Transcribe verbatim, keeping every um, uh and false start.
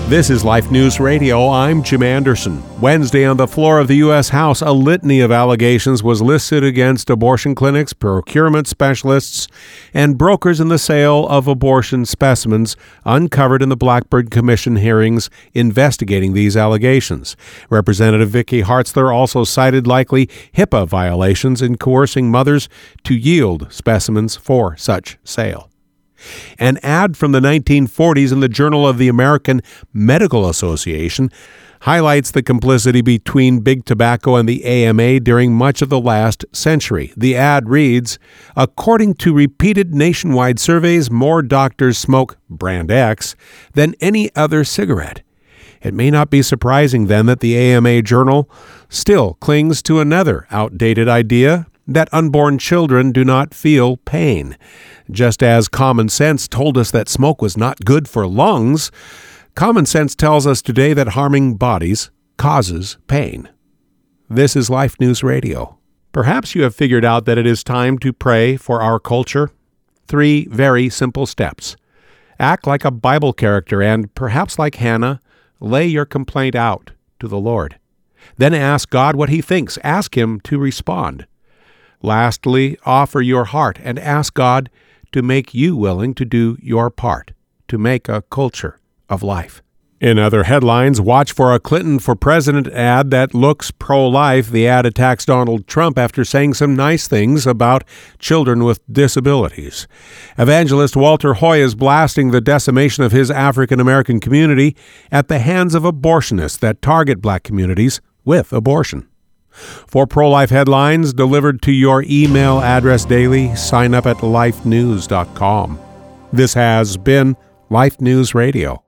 This is Life News Radio. I'm Jim Anderson. Wednesday on the floor of the U S House, a litany of allegations was listed against abortion clinics, procurement specialists, and brokers in the sale of abortion specimens uncovered in the Blackburn Commission hearings investigating these allegations. Representative Vicky Hartzler also cited likely HIPAA violations in coercing mothers to yield specimens for such sale. An ad from the nineteen forties in the Journal of the American Medical Association highlights the complicity between Big Tobacco and the A M A during much of the last century. The ad reads, "According to repeated nationwide surveys, more doctors smoke Brand X than any other cigarette." It may not be surprising then that the A M A Journal still clings to another outdated idea, that unborn children do not feel pain. Just as common sense told us that smoke was not good for lungs, common sense tells us today that harming bodies causes pain. This is Life News Radio. Perhaps you have figured out that it is time to pray for our culture. Three very simple steps. Act like a Bible character and, perhaps like Hannah, lay your complaint out to the Lord. Then ask God what He thinks. Ask Him to respond. Lastly, offer your heart and ask God to make you willing to do your part to make a culture of life. In other headlines, watch for a Clinton for President ad that looks pro-life. The ad attacks Donald Trump after saying some nice things about children with disabilities. Evangelist Walter Hoy is blasting the decimation of his African-American community at the hands of abortionists that target black communities with abortion. For pro-life headlines delivered to your email address daily, sign up at life news dot com. This has been Life News Radio.